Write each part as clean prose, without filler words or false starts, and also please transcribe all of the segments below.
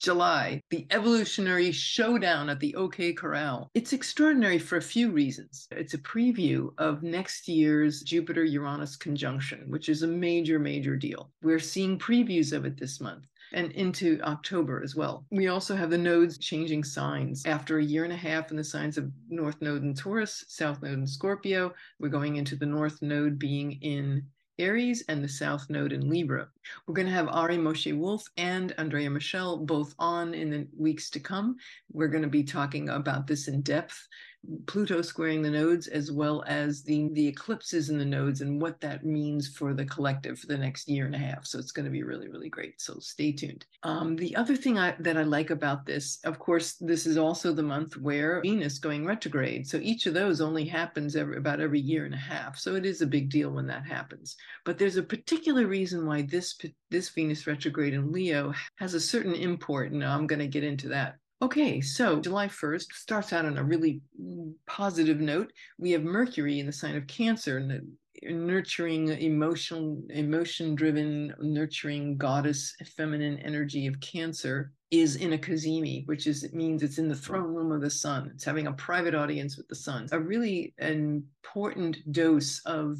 July, the evolutionary showdown at the OK Corral. It's extraordinary for a few reasons. It's a preview of next year's Jupiter-Uranus conjunction, which is a major, major deal. We're seeing previews of it this month and into October as well. We also have the nodes changing signs. After a year and a half in the signs of North Node in Taurus, South Node in Scorpio, we're going into the North Node being in Aries and the South Node in Libra. We're going to have Ari Moshe Wolf and Andrea Michel both on in the weeks to come. We're going to be talking about this in depth. Pluto squaring the nodes, as well as the eclipses in the nodes and what that means for the collective for the next year and a half. So it's going to be really, really great. So stay tuned. The other thing that I like about this, of course, this is also the month where Venus going retrograde. So each of those only happens about every year and a half. So it is a big deal when that happens. But there's a particular reason why this Venus retrograde in Leo has a certain import, and I'm going to get into that. Okay, so July 1st starts out on a really positive note. We have Mercury in the sign of Cancer, nurturing, emotion-driven, nurturing goddess, feminine energy of Cancer is in a cazimi, which means it's in the throne room of the sun. It's having a private audience with the sun. A really important dose of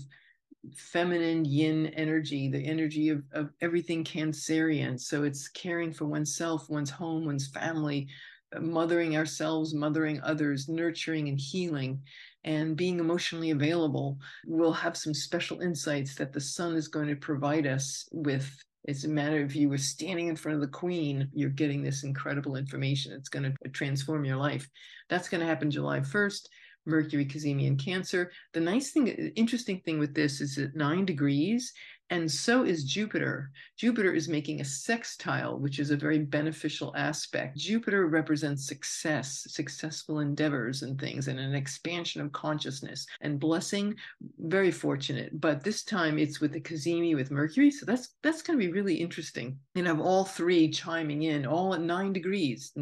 feminine yin energy, the energy of everything Cancerian. So it's caring for oneself, one's home, one's family, mothering ourselves, mothering others, nurturing and healing, and being emotionally available. We'll have some special insights that the sun is going to provide us with. It's a matter of you were standing in front of the queen, you're getting this incredible information. It's going to transform your life. That's going to happen July 1st. Mercury, cazimi, and Cancer. The nice thing, interesting thing with this is at 9 degrees, and so is Jupiter. Jupiter is making a sextile, which is a very beneficial aspect. Jupiter represents success, successful endeavors and things, and an expansion of consciousness and blessing. Very fortunate. But this time it's with the cazimi with Mercury, so that's going to be really interesting. And have all three chiming in, all at 9 degrees,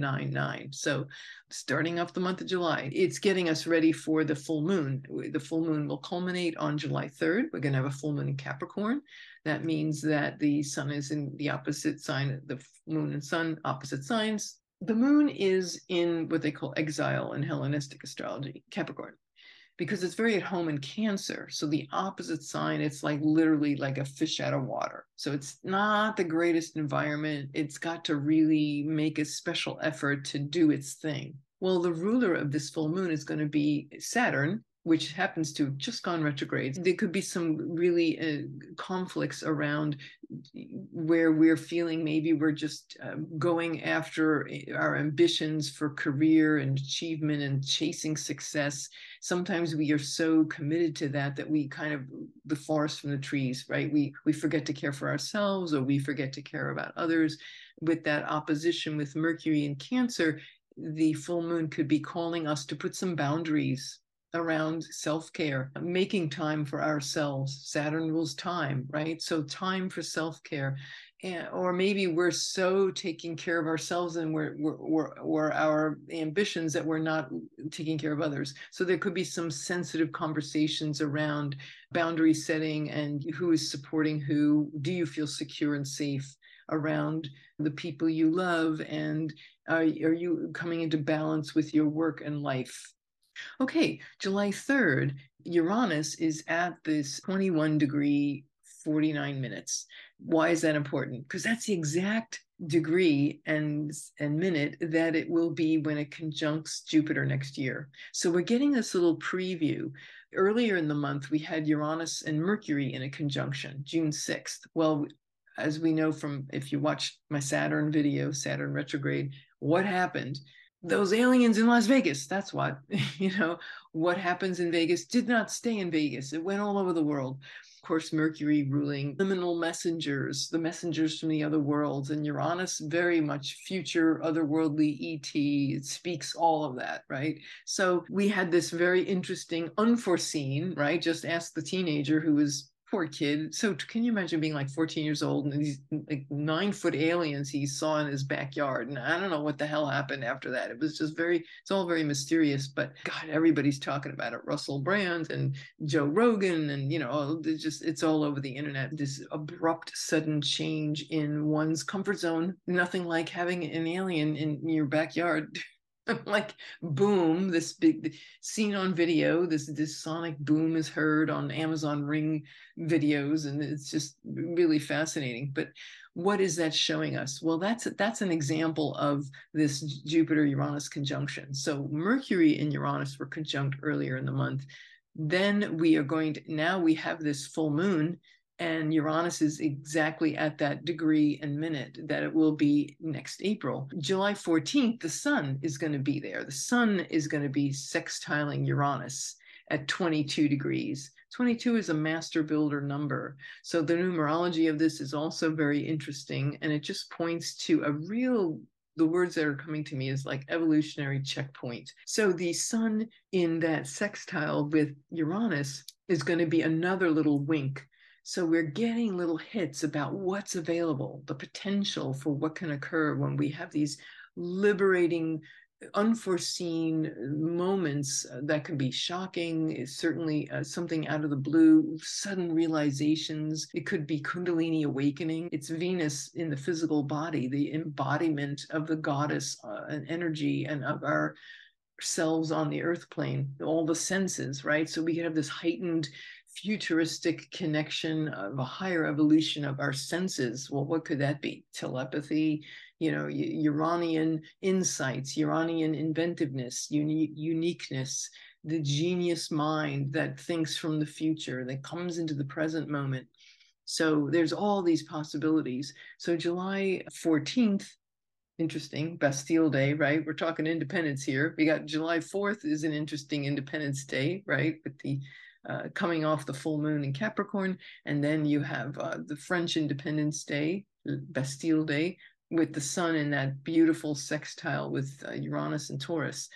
999. So starting off the month of July, it's getting us ready for the full moon. The full moon will culminate on July 3rd. We're going to have a full moon in Capricorn. That means that the sun is in the opposite sign, the moon and sun, opposite signs. The moon is in what they call exile in Hellenistic astrology, Capricorn, because it's very at home in Cancer. So the opposite sign, it's like literally like a fish out of water. So it's not the greatest environment. It's got to really make a special effort to do its thing. Well, the ruler of this full moon is going to be Saturn, which happens to have just gone retrograde. There could be some really conflicts around where we're feeling maybe we're just going after our ambitions for career and achievement and chasing success. Sometimes we are so committed to that we kind of the forest from the trees, right? We forget to care for ourselves, or we forget to care about others. With that opposition with Mercury in Cancer, the full moon could be calling us to put some boundaries around self-care, making time for ourselves. Saturn rules time, right? So time for self-care. Or maybe we're so taking care of ourselves and we're our ambitions that we're not taking care of others. So there could be some sensitive conversations around boundary setting and who is supporting who. Do you feel secure and safe around the people you love? And are you coming into balance with your work and life? Okay, July 3rd, Uranus is at this 21 degree 49 minutes. Why is that important? Because that's the exact degree and minute that it will be when it conjuncts Jupiter next year. So we're getting this little preview. Earlier in the month, we had Uranus and Mercury in a conjunction, June 6th. Well, as we know from, if you watched my Saturn video, Saturn retrograde, what happened? Those aliens in Las Vegas, that's what, what happens in Vegas did not stay in Vegas. It went all over the world. Of course, Mercury ruling liminal messengers, the messengers from the other worlds, and Uranus, very much future, otherworldly ET. It speaks all of that, right? So we had this very interesting, unforeseen, right? Just ask the teenager who was poor kid. So can you imagine being like 14 years old and these like 9-foot aliens he saw in his backyard? And I don't know what the hell happened after that. It was just it's all very mysterious, but God, everybody's talking about it. Russell Brand and Joe Rogan, and it's all over the internet. This abrupt, sudden change in one's comfort zone. Nothing like having an alien in your backyard. Like boom, this big seen on video, this sonic boom is heard on Amazon Ring videos, and it's just really fascinating. But what is that showing us? Well, that's an example of this Jupiter-Uranus conjunction. So Mercury and Uranus were conjunct earlier in the month. Then we have this full moon, and Uranus is exactly at that degree and minute that it will be next April. July 14th, the sun is going to be there. The sun is going to be sextiling Uranus at 22 degrees. 22 is a master builder number. So the numerology of this is also very interesting, and it just points to the words that are coming to me is like evolutionary checkpoint. So the sun in that sextile with Uranus is going to be another little wink. So we're getting little hits about what's available, the potential for what can occur when we have these liberating, unforeseen moments that can be shocking. It's certainly something out of the blue, sudden realizations. It could be Kundalini awakening. It's Venus in the physical body, the embodiment of the goddess and energy and of our selves on the earth plane, all the senses, right? So we could have this heightened futuristic connection of a higher evolution of our senses. Well, what could that be? Telepathy, Uranian insights, Uranian inventiveness, uniqueness, the genius mind that thinks from the future, that comes into the present moment. So there's all these possibilities. So July 14th, interesting, Bastille Day, right? We're talking independence here. We got July 4th is an interesting Independence Day, right? With the coming off the full moon in Capricorn. And then you have the French Independence Day, Bastille Day, with the sun in that beautiful sextile with Uranus and Taurus.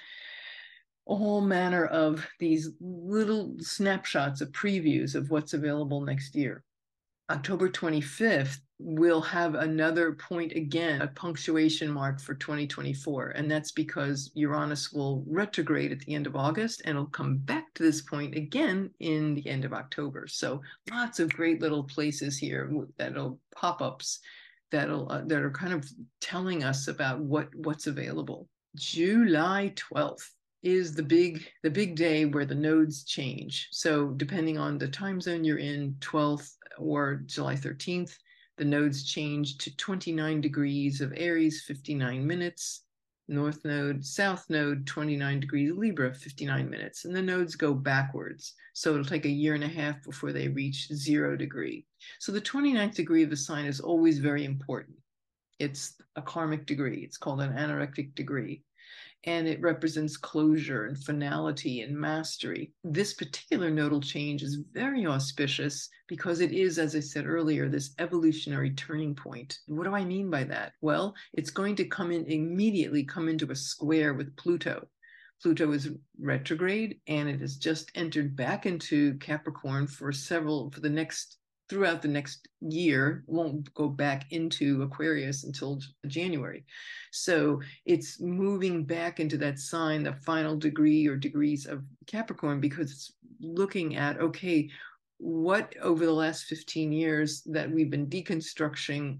All manner of these little snapshots of previews of what's available next year. October 25th, we'll have another point again, a punctuation mark for 2024. And that's because Uranus will retrograde at the end of August, and it'll come back to this point again in the end of October. So lots of great little places here that'll pop-ups that are kind of telling us about what's available. July 12th is the big day where the nodes change. So depending on the time zone you're in, 12th or July 13th, the nodes change to 29 degrees of Aries, 59 minutes, North Node, South Node, 29 degrees Libra, 59 minutes, and the nodes go backwards. So it'll take a year and a half before they reach 0 degree. So the 29th degree of the sign is always very important. It's a karmic degree. It's called an anorectic degree. And it represents closure and finality and mastery. This particular nodal change is very auspicious because it is, as I said earlier, this evolutionary turning point. What do I mean by that? Well, it's going to immediately come into a square with Pluto. Pluto is retrograde, and it has just entered back into Capricorn throughout the next year. Won't go back into Aquarius until January. So it's moving back into that sign, the final degree or degrees of Capricorn, because it's looking at, okay, what over the last 15 years that we've been deconstructing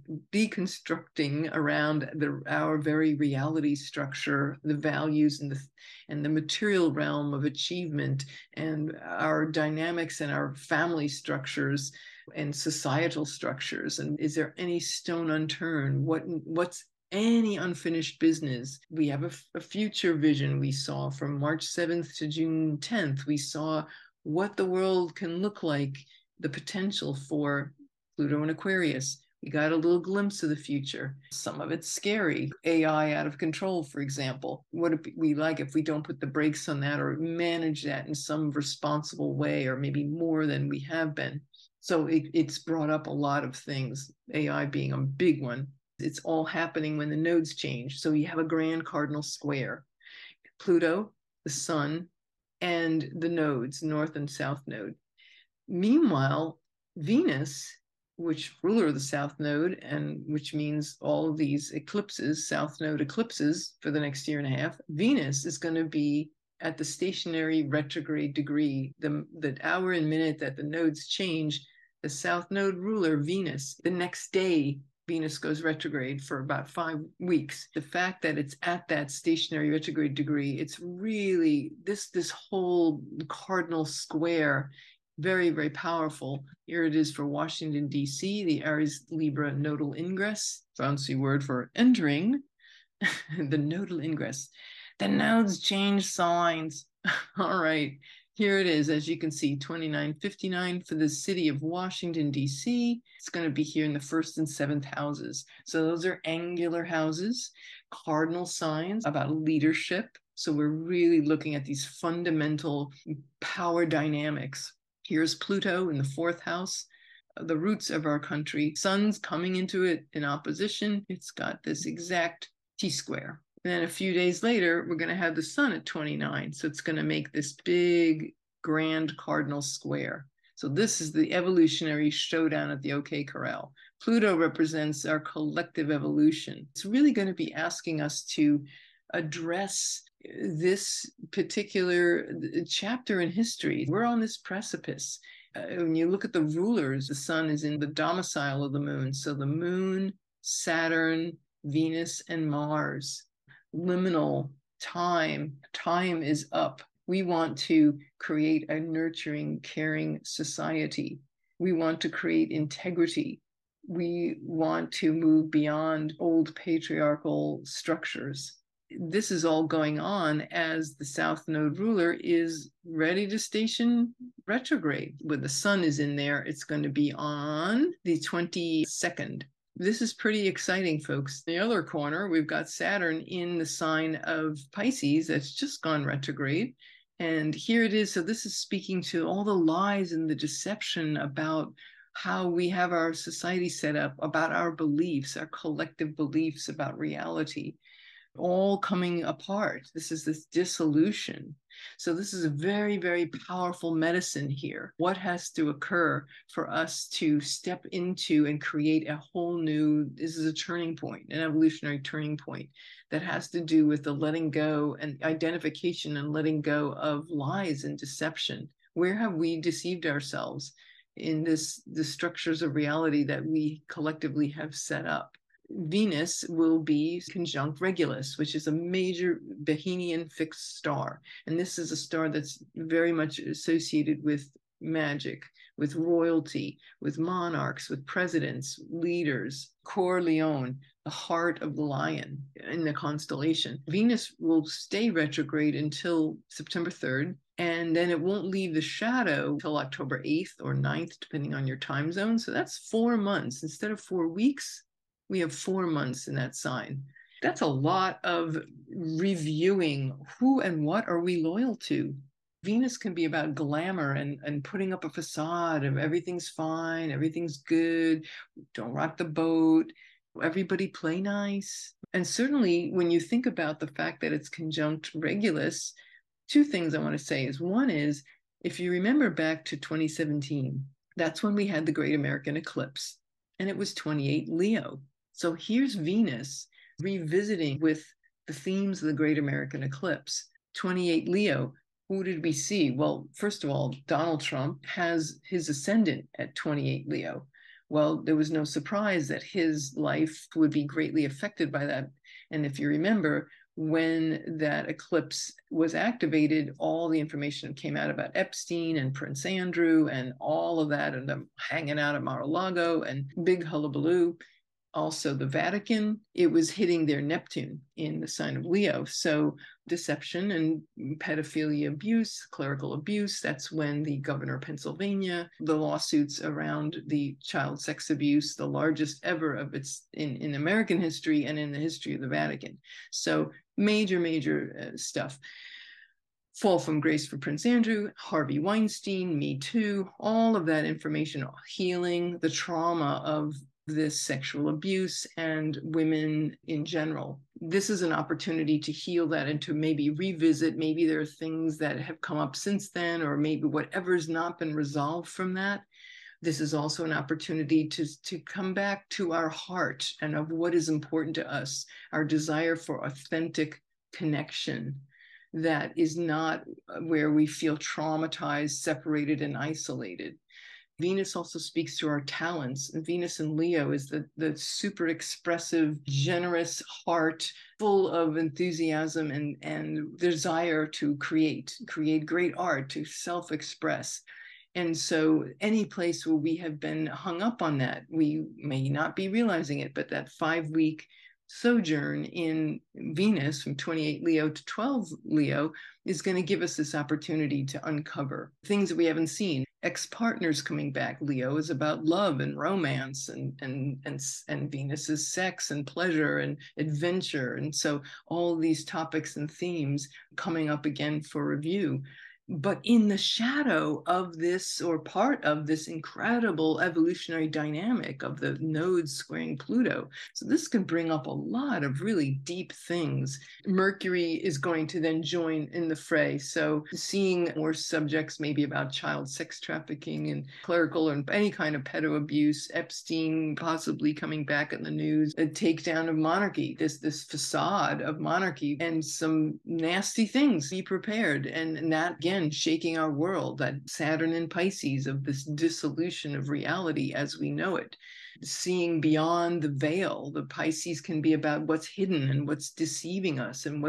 around our very reality structure, the values and the material realm of achievement, and our dynamics and our family structures and societal structures. And is there any stone unturned? What's any unfinished business? We have a future vision we saw from March 7th to June 10th. We saw what the world can look like, the potential for Pluto and Aquarius. We got a little glimpse of the future. Some of it's scary. AI out of control, for example. What would we like if we don't put the brakes on that or manage that in some responsible way, or maybe more than we have been? So it's brought up a lot of things, AI being a big one. It's all happening when the nodes change. So you have a grand cardinal square. Pluto, the sun, and the nodes, North and South Node. Meanwhile, Venus, which ruler of the South Node, and which means all of these eclipses, South Node eclipses for the next year and a half, Venus is going to be at the stationary retrograde degree, the hour and minute that the nodes change, the South Node ruler, Venus, the next day, Venus goes retrograde for about 5 weeks. The fact that it's at that stationary retrograde degree, it's really this whole cardinal square, very, very powerful. Here it is for Washington, D.C., the Aries Libra nodal ingress, fancy word for entering, the nodal ingress. The nodes change signs. All right, here it is. As you can see, 2959 for the city of Washington, D.C. It's going to be here in the 1st and 7th houses. So those are angular houses, cardinal signs about leadership. So we're really looking at these fundamental power dynamics. Here's Pluto in the 4th house, the roots of our country. Sun's coming into it in opposition. It's got this exact T-square. And then a few days later, we're going to have the sun at 29. So it's going to make this big, grand cardinal square. So this is the evolutionary showdown at the OK Corral. Pluto represents our collective evolution. It's really going to be asking us to address this particular chapter in history. We're on this precipice. When you look at the rulers, the sun is in the domicile of the moon. So the moon, Saturn, Venus, and Mars. Liminal time is up. We want to create a nurturing, caring society. We want to create integrity. We want to move beyond old patriarchal structures. This is all going on as the South Node ruler is ready to station retrograde. When the sun is in there, it's going to be on the 22nd. This is pretty exciting, folks. In the other corner, we've got Saturn in the sign of Pisces that's just gone retrograde. And here it is. So this is speaking to all the lies and the deception about how we have our society set up, about our beliefs, our collective beliefs about reality, all coming apart. This is this dissolution. So this is a very, very powerful medicine here. What has to occur for us to step into and create a whole new, this is a turning point, an evolutionary turning point that has to do with the letting go and identification and letting go of lies and deception. Where have we deceived ourselves in the structures of reality that we collectively have set up? Venus will be conjunct Regulus, which is a major Bohemian fixed star. And this is a star that's very much associated with magic, with royalty, with monarchs, with presidents, leaders. Cor Leone, the heart of the lion in the constellation. Venus will stay retrograde until September 3rd. And then it won't leave the shadow until October 8th or 9th, depending on your time zone. So that's 4 months. Instead of 4 weeks, we have 4 months in that sign. That's a lot of reviewing who and what are we loyal to. Venus can be about glamour and putting up a facade of everything's fine, everything's good, don't rock the boat, everybody play nice. And certainly when you think about the fact that it's conjunct Regulus, 2 things I want to say is, one is, if you remember back to 2017, that's when we had the Great American Eclipse, and it was 28 Leo. So here's Venus revisiting with the themes of the Great American Eclipse. 28 Leo, who did we see? Well, first of all, Donald Trump has his ascendant at 28 Leo. Well, there was no surprise that his life would be greatly affected by that. And if you remember, when that eclipse was activated, all the information came out about Epstein and Prince Andrew and all of that, and them hanging out at Mar-a-Lago and big hullabaloo. Also the Vatican, it was hitting their Neptune in the sign of Leo. So deception and pedophilia abuse, clerical abuse, that's when the governor of Pennsylvania, the lawsuits around the child sex abuse, the largest ever of its in American history and in the history of the Vatican. So major stuff. Fall from grace for Prince Andrew, Harvey Weinstein, Me Too, all of that information, healing the trauma of this sexual abuse and women in general. This is an opportunity to heal that and to maybe revisit. Maybe there are things that have come up since then, or maybe whatever's not been resolved from that. This is also an opportunity to come back to our heart and of what is important to us, our desire for authentic connection that is not where we feel traumatized, separated, and isolated. Venus also speaks to our talents. Venus in Leo is the super expressive, generous heart, full of enthusiasm and desire to create great art, to self-express. And so any place where we have been hung up on that, we may not be realizing it, but that 5-week sojourn in Venus from 28 Leo to 12 Leo is going to give us this opportunity to uncover things that we haven't seen. Ex-partners coming back. Leo is about love and romance, and Venus is sex and pleasure and adventure. And so all these topics and themes coming up again for review. But in the shadow of this, or part of this incredible evolutionary dynamic of the nodes squaring Pluto. So this can bring up a lot of really deep things. Mercury is going to then join in the fray. So seeing more subjects maybe about child sex trafficking and clerical and any kind of pedo abuse, Epstein possibly coming back in the news, a takedown of monarchy, this facade of monarchy, and some nasty things. Be prepared. And that, again, shaking our world, that Saturn in Pisces of this dissolution of reality as we know it, seeing beyond the veil. The Pisces can be about what's hidden and what's deceiving us, and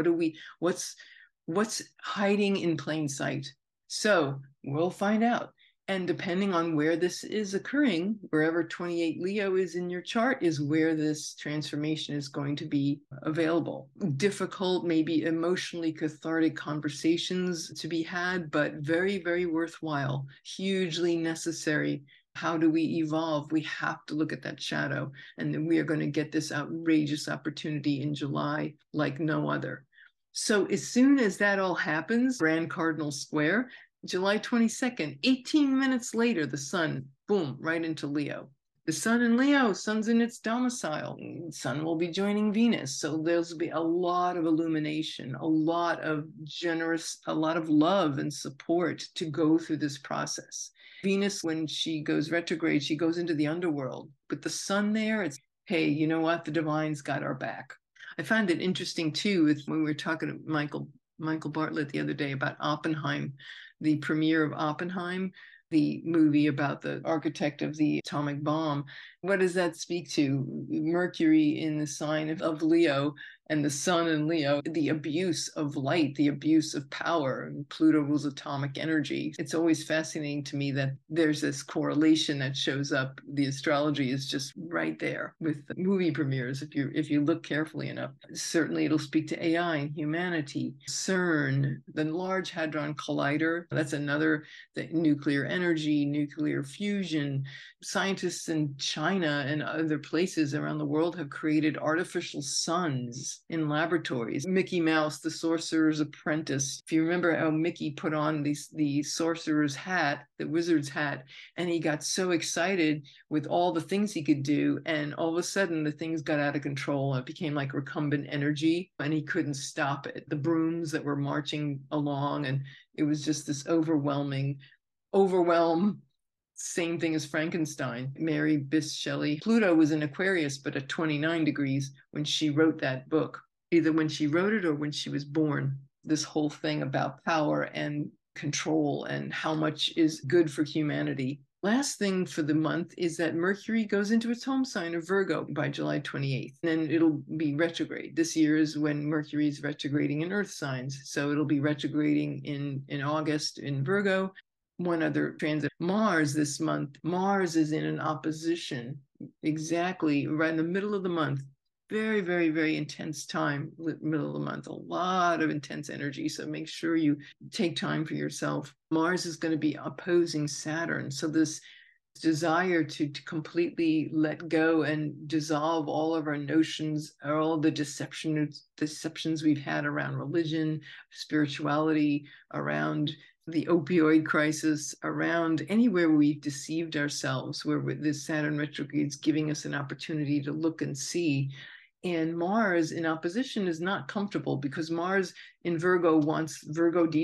what's hiding in plain sight. So we'll find out. And depending on where this is occurring, wherever 28 Leo is in your chart is where this transformation is going to be available. Difficult, maybe emotionally cathartic conversations to be had, but very, very worthwhile, hugely necessary. How do we evolve? We have to look at that shadow. And then we are going to get this outrageous opportunity in July like no other. So as soon as that all happens, Grand Cardinal Square, July 22nd, 18 minutes later, the sun, boom, right into Leo. The sun in Leo, sun's in its domicile. Sun will be joining Venus. So there'll be a lot of illumination, a lot of love and support to go through this process. Venus, when she goes retrograde, she goes into the underworld. But the sun there, it's, hey, you know what? The divine's got our back. I find it interesting too, when we were talking to Michael Bartlett the other day about Oppenheim, the premiere of Oppenheim, the movie about the architect of the atomic bomb. What does that speak to? Mercury in the sign of Leo and the sun in Leo, the abuse of light, the abuse of power. And Pluto rules atomic energy. It's always fascinating to me that there's this correlation that shows up. The astrology is just right there with the movie premieres if you look carefully enough. Certainly it'll speak to AI and humanity. CERN, the Large Hadron Collider, that's another, the nuclear energy, nuclear fusion. Scientists in China and other places around the world have created artificial suns in laboratories. Mickey Mouse, the Sorcerer's Apprentice. If you remember how Mickey put on the sorcerer's hat, the wizard's hat, and he got so excited with all the things he could do, and all of a sudden the things got out of control. It became like recumbent energy, and he couldn't stop it. The brooms that were marching along, and it was just this overwhelm. Same thing as Frankenstein. Mary Bysshe Shelley. Pluto was in Aquarius, but at 29 degrees when she wrote that book, either when she wrote it or when she was born. This whole thing about power and control and how much is good for humanity. Last thing for the month is that Mercury goes into its home sign of Virgo by July 28th. And then it'll be retrograde. This year is when Mercury is retrograding in Earth signs. So it'll be retrograding in August in Virgo. One other transit, Mars this month. Mars is in an opposition exactly right in the middle of the month. Very, very, very intense time, middle of the month, a lot of intense energy. So make sure you take time for yourself. Mars is going to be opposing Saturn. So this desire to completely let go and dissolve all of our notions, all the deceptions we've had around religion, spirituality, around the opioid crisis, around anywhere we've deceived ourselves, where this Saturn retrograde is giving us an opportunity to look and see. And Mars in opposition is not comfortable because Mars in Virgo wants Virgo detail.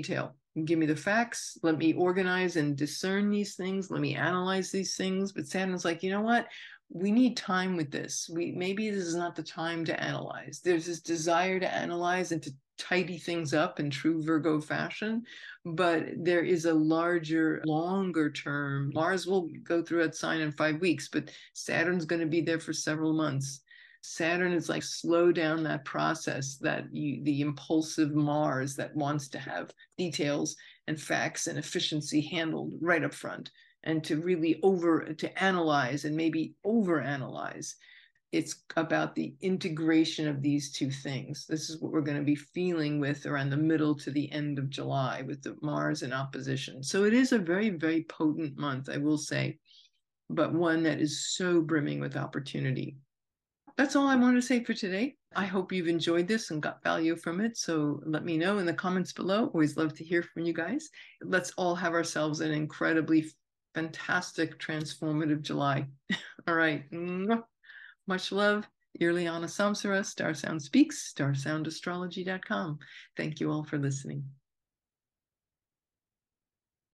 give me the facts. Let me organize and discern these things. Let me analyze these things. But Saturn's like, you know what? We need time with this. Maybe this is not the time to analyze. There's this desire to analyze and to tidy things up in true Virgo fashion, but there is a larger, longer term. Mars will go through that sign in 5 weeks, but Saturn's going to be there for several months. Saturn is like slow down that process, the impulsive Mars that wants to have details and facts and efficiency handled right up front, and to really to analyze and maybe overanalyze. It's about the integration of these two things. This is what we're going to be feeling with around the middle to the end of July with the Mars in opposition. So it is a very, very potent month, I will say, but one that is so brimming with opportunity. That's all I want to say for today. I hope you've enjoyed this and got value from it. So let me know in the comments below. Always love to hear from you guys. Let's all have ourselves an incredibly fantastic, transformative July. All right. Much love. Irliana Samsara, Star Sound Speaks, starsoundastrology.com. Thank you all for listening.